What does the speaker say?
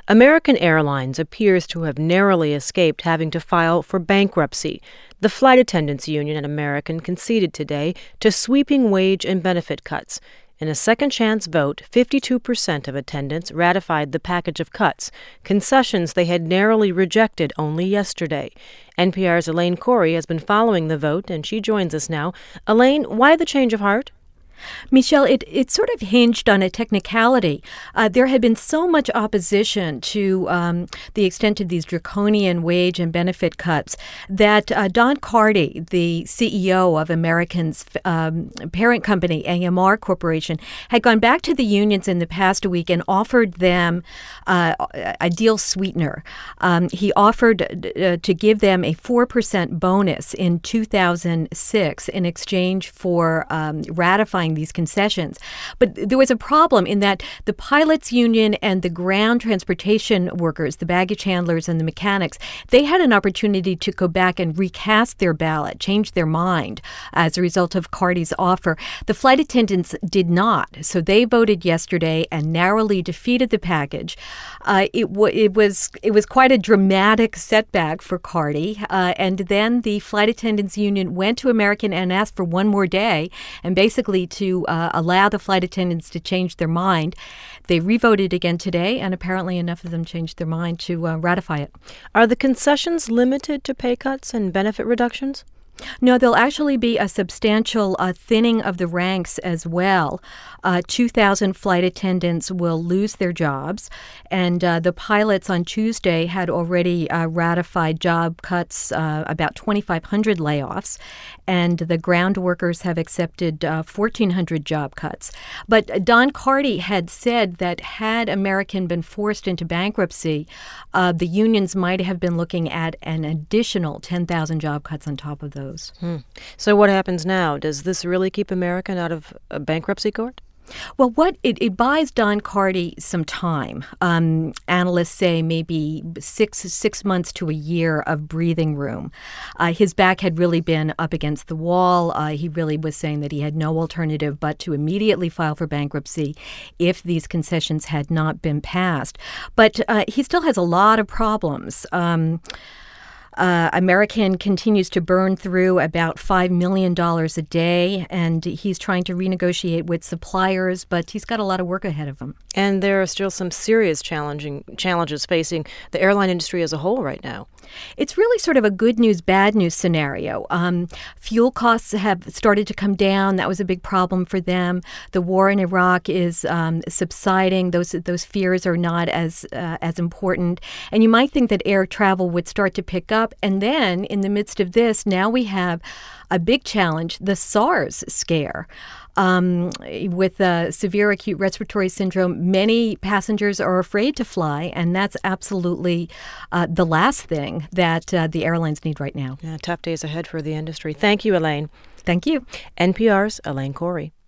American Airlines appears to have narrowly escaped having to file for bankruptcy. The flight attendants union at American conceded today to sweeping wage and benefit cuts. In a second-chance vote, 52% of attendants ratified the package of cuts, concessions they had narrowly rejected only yesterday. NPR's Elaine Corey has been following the vote, and she joins us now. Elaine, why the change of heart? Michelle, it sort of hinged on a technicality. There had been so much opposition to the extent of these draconian wage and benefit cuts that Don Carty, the CEO of American's parent company, AMR Corporation, had gone back to the unions in the past week and offered them a deal sweetener. He offered to give them a 4% bonus in 2006 in exchange for ratifying these concessions. But there was a problem in that the pilots union and the ground transportation workers, the baggage handlers and the mechanics, they had an opportunity to go back and recast their ballot, change their mind as a result of Carty's offer. The flight attendants did not. So they voted yesterday and narrowly defeated the package. It was quite a dramatic setback for Carty. And then the flight attendants union went to American and asked for one more day and basically to allow the flight attendants to change their mind. They revoted again today, and apparently enough of them changed their mind to ratify it. Are the concessions limited to pay cuts and benefit reductions? No, there'll actually be a substantial thinning of the ranks as well. 2,000 flight attendants will lose their jobs, and the pilots on Tuesday had already ratified job cuts, about 2,500 layoffs, and the ground workers have accepted 1,400 job cuts. But Don Carty had said that had American been forced into bankruptcy, the unions might have been looking at an additional 10,000 job cuts on top of those. So what happens now? Does this really keep American out of a bankruptcy court? Well, it buys Don Carty some time. Analysts say maybe six months to a year of breathing room. His back had really been up against the wall. He really was saying that he had no alternative but to immediately file for bankruptcy if these concessions had not been passed. But he still has a lot of problems. American continues to burn through about $5 million a day, and he's trying to renegotiate with suppliers, but he's got a lot of work ahead of him. And there are still some serious challenges facing the airline industry as a whole right now. It's really sort of a good news, bad news scenario. Fuel costs have started to come down. That was a big problem for them. The war in Iraq is subsiding. Those fears are not as important. And you might think that air travel would start to pick up. And then in the midst of this, now we have a big challenge, the SARS scare. With severe acute respiratory syndrome, many passengers are afraid to fly, and that's absolutely the last thing that the airlines need right now. Yeah, tough days ahead for the industry. Thank you, Elaine. Thank you. NPR's Elaine Corey.